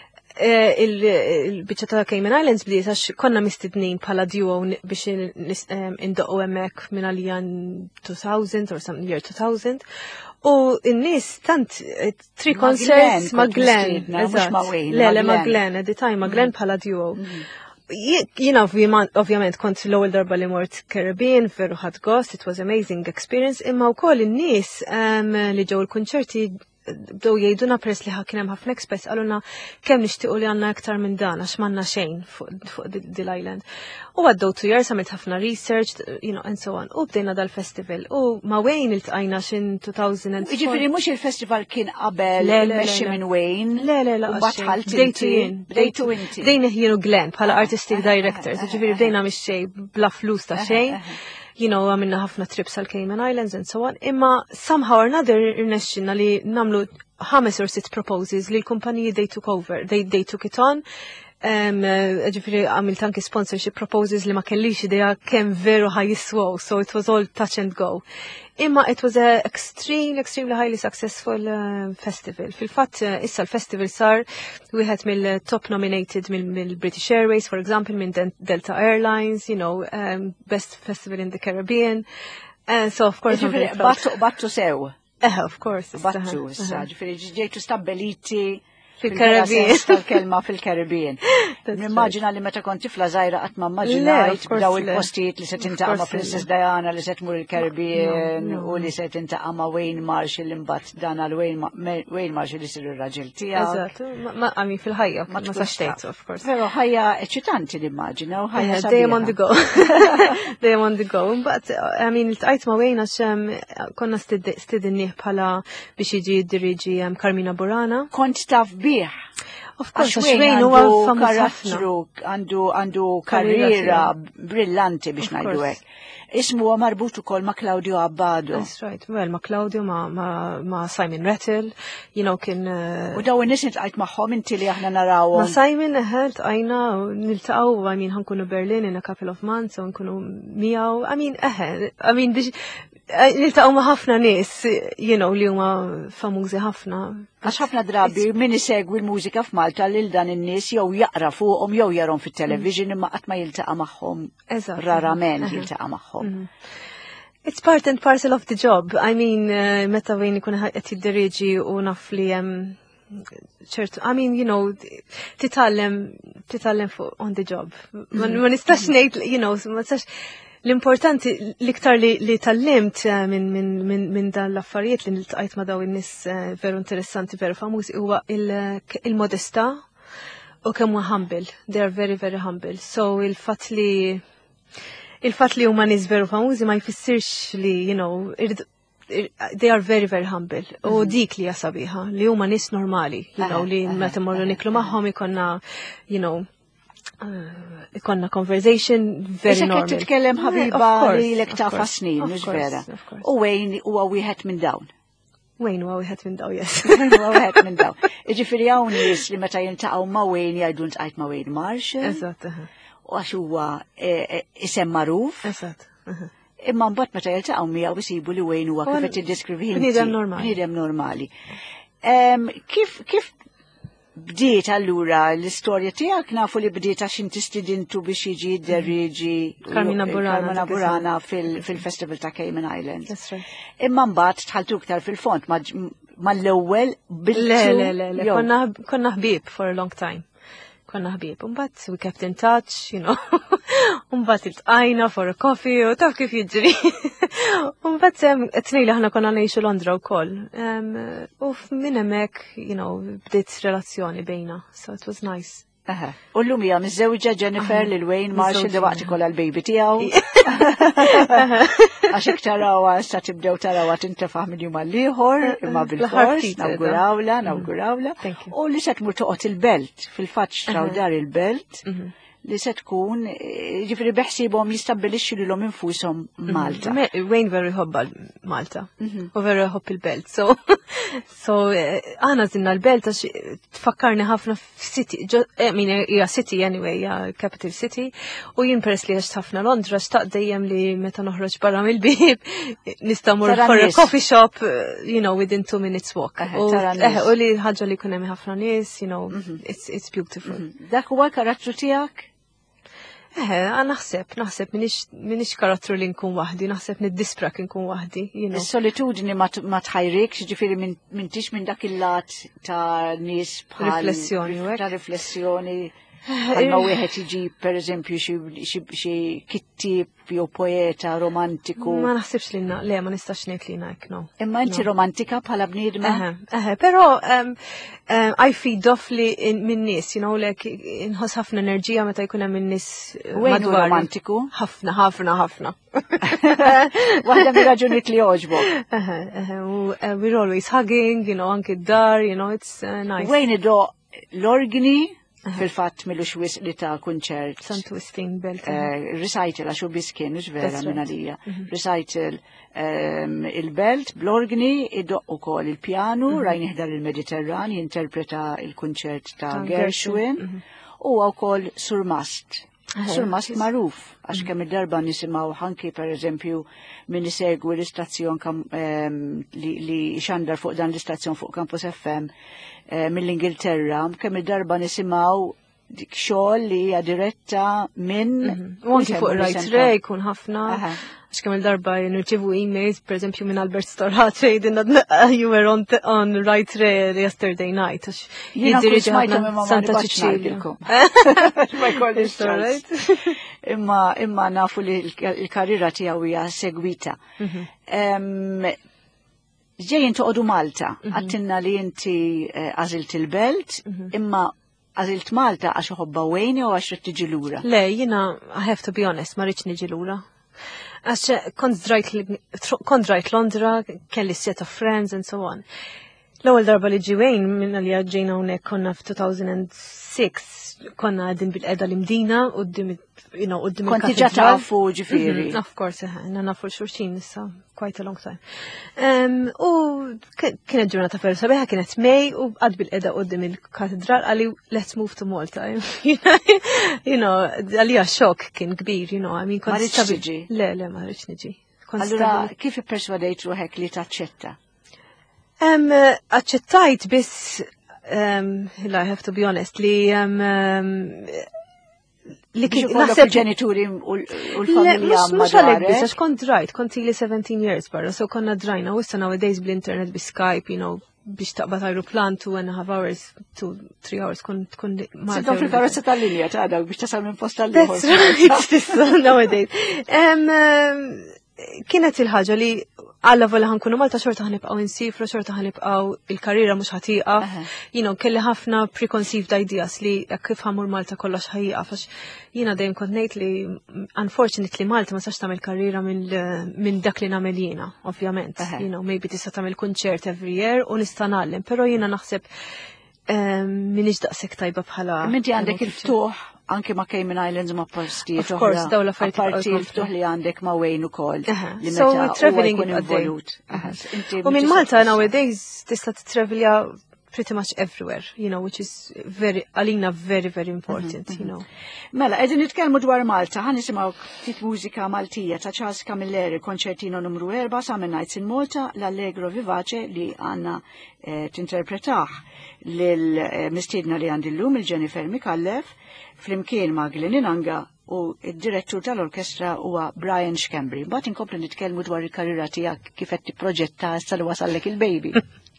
S3: Il-biċċa ta' Cayman Islands bdiet għax konna mistednin bħala duo biex indoqqu hemmhekk minn għalija 2000 or some year 2000. U n-nies tant 3 concerts ma' Glenn. Le, ma' Glenn, at the time ma' Glenn bħala duo. Jiena ovvjament kont l-ewwel darba li mort Caribbean, veru ħadd gost, it was amazing experience, imma wkoll in-nies li ġew il-kunċerti bdew jgħiduna peress li kien hemm ħafna experts qalulna kemm nixtiequ li għandna aktar minn dan għax m'għandna xejn fuq dil-island. U għaddew 2 years għamilt ħafna research, and so on. U bdejna dal-festival. U ma' Wayne iltqajna x'in 2004.
S2: Jiġifieri mhux il-festival kien qabel il-mexxi minn Wayne.
S3: Le, bdejtu inti. Bdejna jienu Glenn bħala artistic directors, jiġifieri bdejna mix-xejn bla flus ta' xejn. Għamilna ħafna trips għal Cayman Islands and so on, imma somehow or another irnexxinna li namlu 5 or 6 proposals li l-kumpaniji they took over, they took it on. Ġifiri għamilt anki sponsorship proposals li ma kellix idea kemm veru ħajjiswaw, so it was all touch and go. Imma it was a extremely highly successful festival. Fil-fatt issa l-festival sar wieħed mill-top nominated mill-British Airways, for example, minn Delta Airlines, best festival in the Caribbean. So of course
S2: battu sew.
S3: Of course.
S2: Battu issa, ġifieri ġejtu stabbiliti
S3: fil-Caribbean.
S2: Tal-kelma fil-Caribbean. Nimmaġina li meta kont tifla żgħira qatt ma mmaġinajt b'daw il-postijiet li se tintaqa' ma' Princess Diana li se tmur il-Caribbean u li se tintaqa' ma' Wayne Marshall imbagħad dan għal Wayne Marshall isir ir-raġel tiegħek.
S3: Eżatt, ma fil-ħajja ma sax tgħid, of course.
S2: Però ħajja eċċitanti nimmaġina u ħajja
S3: dejjem on the go. Dejjem on the go. But iltqajt ma' Wayne għax konna stidinnieh bħala biex jiġi jiddiriġi Carmina Burana.
S2: Kont taf bih.
S3: Of course, Wayne huwa karattru,
S2: għandu karriera brillanti biex ngħidu hekk. Ismu huwa marbut ukoll ma' Claudio Abbado.
S3: That's right. Well, ma' Claudio, ma' Simon Rattle, kien.
S2: U daw in-nies intqajt magħhom inti li aħna narawhom.
S3: Ma' Simon iltqajna niltaqgħu nkunu Berlin in a couple of months u nkunu miegħu. Biex niltaqgħu ma' ħafna nies, li huma famużi ħafna.
S2: Għax ħafna drabi min isegwi l-mużika f'Malta lil dan in-nies jew jaqra fuqhom jew jarhom fit-television imma qatt ma jiltaqa' magħhom. Rarament jiltaqa' magħhom.
S3: It's part and parcel of the job. Meta Wayne ikun qed jiddiriġi u naf li hemm ċertu, titgħallem fuq on the job. Ma nistax ngħid, ma nistax. L-importanti l-iktar li tallimt minn dan l-affarijiet li niltqajt ma' daw in-nies veru interessanti, veru famużi huwa il-modesta u kemm huwa humble. They are very, very humble. So il-fatt li huma nies veru famużi ma jfissirx li they are very, very humble. U dik li jasabiħa li huma nies normali, li meta morru niklu magħhom ikonna conversation very normal.
S2: Issa titkellem ħabiba li l-ektafa snin, mhux vera. U Wayne huwa wieħed minn dawn.
S3: Wayne huwa wieħed minn dawn, yes.
S2: Huwa wieħed minn dawn. Jiġifieri hawn nies li meta jiltaqgħu ma' Wayne jgħidu ntqajt ma' Wayne Marshall.
S3: Eżatt.
S2: U għax huwa isem magħruf.
S3: Eżatt.
S2: Imma mbagħad meta jiltaqgħu miegħu isibu li Wayne huwa kif qed tiddeskrivi
S3: bniedem normali.
S2: Bniedem normali. Kif bdiet allura l-istorja tiegħek nafu li bdiet għax inti stidintu biex jiġi jidderriġi
S3: Carmina Burana
S2: fil-Festival ta' Cayman Islands.
S3: That's right.
S2: Imma mbagħad tħaltu iktar fil-font mal-ewwel
S3: Le, konna ħbieb for a long time. Konna ħbieb. Mbagħad we kept in touch, you know. Mbagħad iltqajna for a coffee u taf kif jiġri. Mbagħad tnejn li aħna konna ngħixu Londra wkoll. U minn hemmhekk, you know, bdiet relazzjoni bejna. So it was nice.
S2: U llum hija miżżewġa Jennifer lil Wayne Marshall li waqt ikollha l-baby tiegħu. Għax iktarawa sa tibdew tarawha tintefaħ minn jum għall-ieħor imma bil-fors nawgurawla. U li se tmur toqgħod il-belt fil-fatt traw dar il-belt li se tkun ġifieri beħsibhom jistabbilixxu lilhom infushom Malta.
S3: Wayne very ħobba Malta u very ħobb il-belt. So aħna żinna l-belt għax tfakkarni ħafna f'city, hija city anyway, hija capital city, u jien peress li għax ħafna Londra xtaq dejjem li meta noħroġ barra mill-bib nista' mmur for a coffee shop, you know, within 2 minutes walk. U li ħaġa li jkun hemm ħafna nies, you know, it's beautiful.
S2: Dak huwa karattru tiegħek?
S3: Naħseb minix karattru li nkun waħdi, naħseb niddispra kien nkun waħdi.
S2: Is-solitudni ma tħajrikx, ġifieri m'intix minn dak il-lat ta' nies bħal riflessjoni. Għalma wieħed jiġi pereżempju xi kittib jew poeta romantiku.
S3: Ma naħsibx li le ma nistax ngħid li hekk no.
S2: Imma inti romantika bħala bniedma?
S3: Però I feed off li minn nies, you know, like inħoss ħafna enerġija meta jkun hemm in-nies
S2: madwar. Romantiku?
S3: Ħafna.
S2: Waħda mir-raġunijiet li jogħġbok.
S3: We're always hugging, you know, anke d-dar, you know, it's nice.
S2: Wejn idoq l-organi fil-fatt milux wisq li ta' kunċert.
S3: Sun Twisting Belt.
S2: Recital għaxu biskien, ux vera minn għalija. Recital il-belt, bl-organi, id-doq u kol il-pjanu, rajn iħdar il-Mediterran, jinterpreta il-kunċert ta' Gershwin, u għaw kol Surmast. Surmast maruf, għax kemm id-darba nisimaw ħanki per eżempju minn isegwi l-istazzjon li xandar fuq dan l-istazzjon fuq Campus FM mill-Ingilterra, kemm id-darba nisimaw dik xogħol li hija diretta minn
S3: u anki fuq Right Ray kun ħafna għax kemm il-darba nirċievu emails pereżempju minn Albert Storħat tgħidilna you were on Right Ray yesterday night għax jiddiriġi ħafna Santa Cecilia.
S2: Ma jkollix imma nafu li l-karriera tiegħu hija segwita. Ġejjin toqgħodu Malta, għattinna li inti għażilt il-belt, imma għażilt Malta għax iħobba Wayne jew għax trid tiġi lura?
S3: Le, jiena I have to be honest, ma rridx niġi lura. Għax kont rajt Londra, kelli set of friends and so on. L-ewwel darba li ġi Wayne minna li ġejna hawnhekk konna f'2006 konna għadin bil-qeda l-imdina qudiem il-katedral.
S2: Konti ġa tafu ġifieri.
S3: Of course, nafu l-xulxin issa quite a long time. U kienet ġurnata ferru sabiħa, kienet May u għad bil-qeda qudiem il-katedral għalli let's move to Malta. You know, għalija xok kien kbir, you know, I mean,
S2: ma rridx tiġi.
S3: Le, ma rridx niġi.
S2: Allura kif ipperswadejt ruħek li taċċetta?
S3: Aċċettajt biss, I have to be honest, li
S2: naħseb ġenituri u l-familja
S3: mux għalek biss, għax kont rajt, kont li 17 years barra, so konna drajna, u issa nowadays bl-internet, bi-Skype, you know, biex taqbad aeroplan 2.5 hours, 2-3 hours, kun
S2: Sidhom fil-karozza tal-linja ta' għadaw biex tasal minn post tal-linja.
S3: That's right, nowadays. Kienet il-ħagġa li għalla vola ħankunu Malta xorta ħanibqaw insifru, xorta ħanibqaw il-karriera mux ħatiqa. Kelli ħafna preconceived ideas li kif ħamur Malta kollox ħajqa, fax dejjem kont ngħid li unfortunately Malta ma sax tagħmel karriera minn dak li nagħmel jiena, ovvjament. Maybe tista' tagħmel kunċert every year u nista' nagħlem, però jiena naħseb minix daqshekk tajba bħala.
S2: Minti għandek il-ftuħ anke ma' Cayman Islands ma' postijiet
S3: oħra. Of course, dawla fajt
S2: il-ftuħ li għandek ma' Wayne ukoll.
S3: So we're traveling involut. U minn Malta nowadays tista' titravelja pretty much everywhere, which is għalina very, very important,
S2: Mela, qegħdin nitkellmu dwar Malta, ħan nisimgħu ftit mużika Maltija ta' Charles Camilleri, konċertino numru 4 Summer Nights in Malta, l-Allegro Vivace li għandna tinterpretaħ lill-mistiedna li għandi llum il-Jennifer Mikallef, flimkien ma' Glenn Inanga u id-direttur tal-orkestra huwa Brian Schembri. Mbagħad inkomplu nitkellmu dwar il-karriera tiegħek kif qed tipproġetta issa li wasallek il-baby.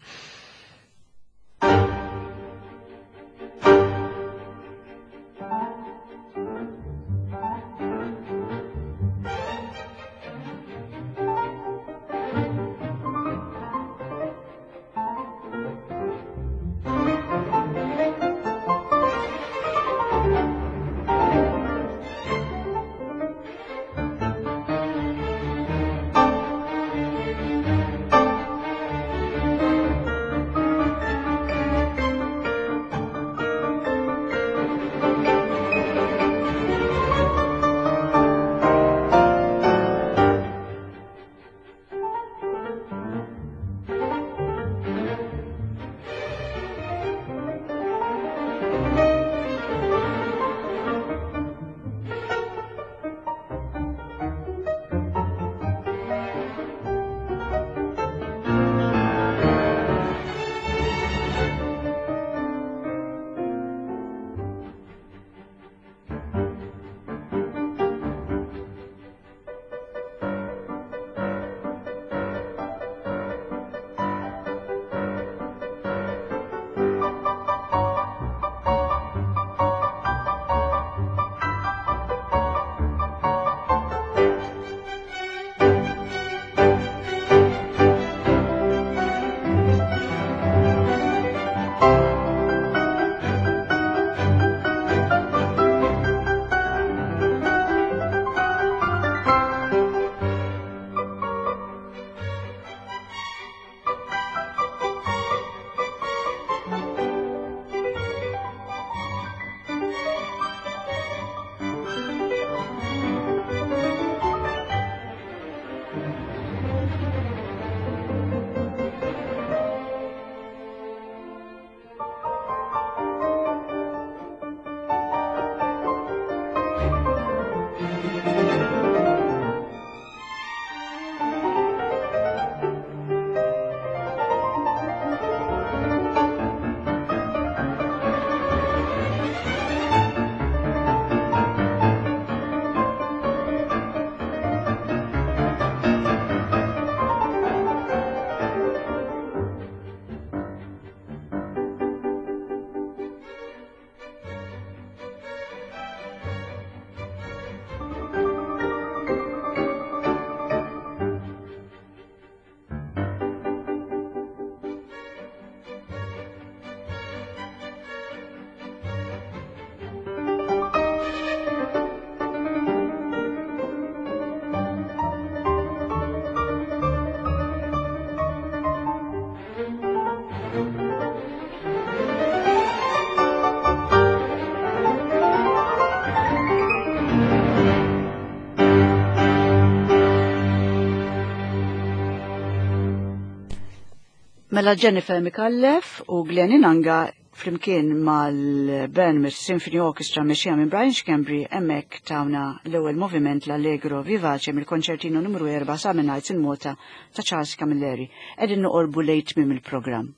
S2: Mela Jennifer Mikallef u Glenn Inanga flimkien mal-Bern Symphony Orchestra mexxija minn Brian Schembri hemmhekk tawna l-ewwel moviment l-Allegro Vivace mill-konċertino numru 4 Summer Nights in Malta ta' Charles Camilleri. Qegħdin noqorbu lejt minn il-programm.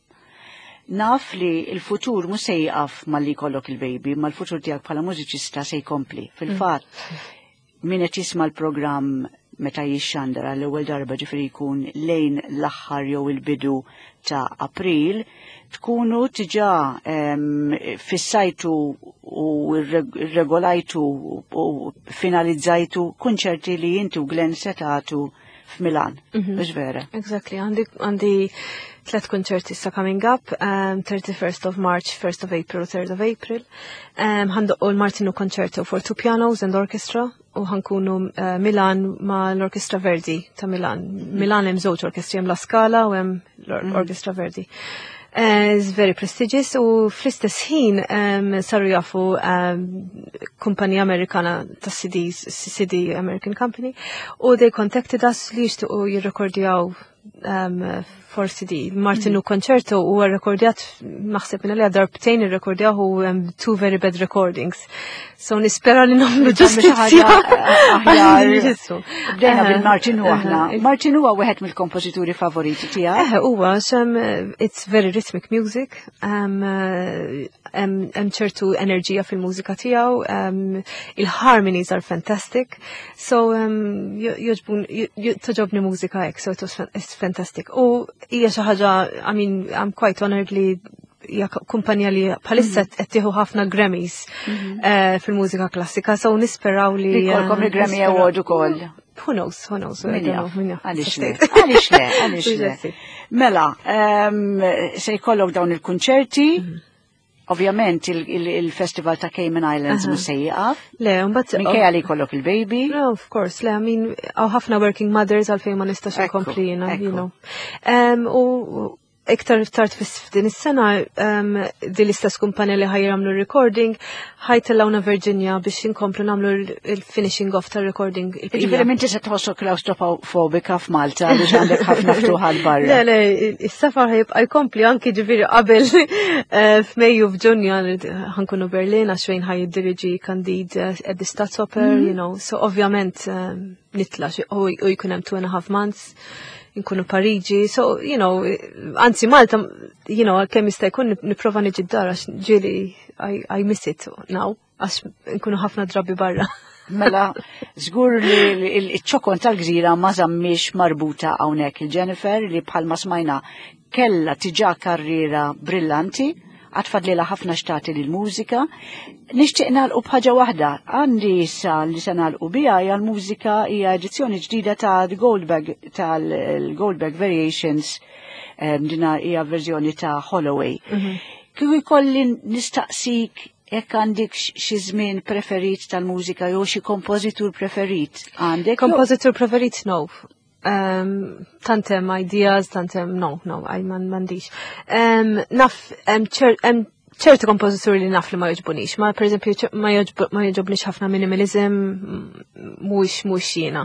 S2: Naf li l-futur mhux se jqaf malli jkollok il-baby, ma l-futur tiegħek bħala mużiċista se jkompli. Fil-fatt min qed jisma' l-programm meta jixxandara l-ewwel darba ġifieri jkun lejn l-aħħar jew il-bidu ta' April, tkunu tiġà fissajtu u regolajtu u finalizzajtu konċerti li intu Glenn setatu f'Milan, mhux vera?
S3: Exactly, għandi 3 konċerti issa coming up, 31st of March, 1st of April, 3rd of April. Ħandoqqu l-Martinu konċerto for 2 pianos and orchestra u ħankunu Milan ma l-Orkestra Verdi ta' Milan. Milan hemm żewġ orkestri, hemm La Scala u hemm l-Orkestra Verdi. It's very prestigious u fl-istess ħin saru jafu kumpanija Amerikana ta' CD American Company u they contacted us li jixtiequ jirrekordjaw forsi di Martinu Concerto u rekordjat naħseb li darbtejn irrekordjaw u 2 very bad recordings. So nispera li nagħmlu ġustizzja
S2: aħjar. Bdejna bil-Martinu aħna. Martinu huwa wieħed mill-kompożituri favoriti tiegħek.
S3: Huwa it's very rhythmic music. ċertu enerġija fil-mużika tiegħu, il-harmonies are fantastic. So toġobni mużika hekk, so it's fantastic. U hija xi ħaġa, I mean, I'm quite honored li hija kumpanija li bħalissa qed tieħu ħafna Grammys fil-mużika klassika, so nisperaw li
S2: jkollkom il-Grammy Award ukoll.
S3: Who knows?
S2: Għalix le. Mela, se jkollok dawn il-kunċerti, ovvjament il-Festival ta' Cayman Islands musejjaqaf.
S3: Le, mbagħad
S2: minkejja li jkollok il-baby.
S3: No, of course, le, I mean, ħafna working mothers għalfejn ma nistax inkompli jiena, you know. U iktar tard f'din is-sena din l-istess kumpanja li ħajramlu recording ħajtellawna Virginia biex inkomplu nagħmlu il-finishing off tar-recording.
S2: Ġifieri minti se tħossok claustrofobika f'Malta biex għandek ħafna ftuħal barra.
S3: Le, is-safar ħajbqa' jkompli anki ġifieri qabel f'Mejju f'Ġunju ħankunu Berlin għax fejn ħajiddiriġi Candide at the Staatsoper, you know. So ovvjament nitla' u jkun hemm 2.5 months. Nkunu Pariġi, so, you know, anzi Malta, you know, kemm jista' jkun nipprova niġi d-dar għax ġieli I miss it now, għax nkunu ħafna drabi barra.
S2: Mela, żgur li l-ċokon tal-gżira ma żammiex marbuta hawnhekk il-Jennifer li bħalma smajna kellha tiġà karriera brillanti, għatfadlila ħafna xtati l-mużika. Nixtieq nagħlqu bħaġa waħda, għandi issa li se nagħlqu biha hija l-mużika hija edizzjoni ġdida ta' Goldberg Variations, dina hija verżjoni ta' Holloway. Kieku jkolli nistaqsik jekk għandek xi żmien preferit tal-mużika jew xi kompożitur preferit għandek?
S3: Kompożitur preferit no. Tantem ideas, tantem no, mandiċ. Naf, ċertu kompożituri li naf li ma joġbunix, ma per eżempju ma joġbunix ħafna minimalizm, mux jiena.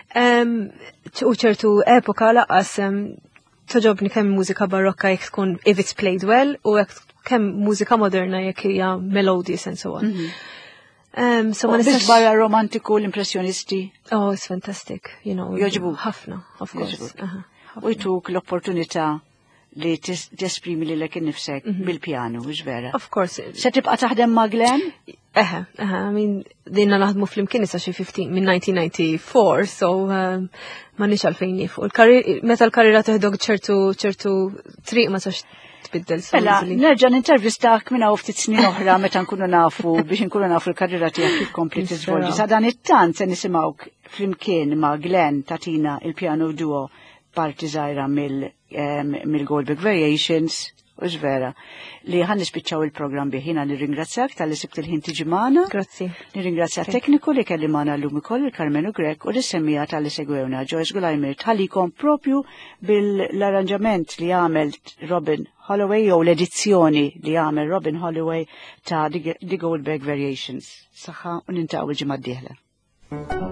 S3: U ċertu epoka laqas toġobni kemm mużika barokka jekk tkun if it's played well u jekk kemm mużika moderna jekk hija melodious and so on. So ma nistax
S2: barra romantiku l-impressjonisti.
S3: Oh, it's fantastic, you know.
S2: Joġbu
S3: ħafna, of course.
S2: U jtuk l-opportunità li tesprimi li l-ek nifsek bil-pjanu, ux vera?
S3: Of course.
S2: Se tibqa taħdem ma' Glenn?
S3: I mean, dinna naħdmu fl-imkien issa xi 15 minn 1994, so ma nix għalfejn nifu. Meta l-karriera teħdok ċertu triq ma sax tbiddel.
S2: Mela, nerġa' nintervistak minn hawn ftit snin oħra meta nkunu nafu biex nkunu nafu l-karriera tiegħek kif kompli tiżvolġi. Sa dan it-tant se nisimgħuk flimkien ma' Glenn tatina il-pjano duo parti żgħira mill-Goldberg Variations, u ġvera, li ħan nispiċċaw il-programm biħina nirringrazzjak tal-li sibt il-ħin tiġi magħna.
S3: Grazzi.
S2: Nirringrazzja tekniku li kelli magħna llum ukoll il-Carmenu Grek u l-semmija tal-li segwewna Joyce Gulajmir tħallikom propju bil-arranġament li għamel Robin Holloway jew l-edizzjoni li għamel Robin Holloway ta' The Goldberg Variations. Saħħa u nintaw il-ġimgħa d-dieħla.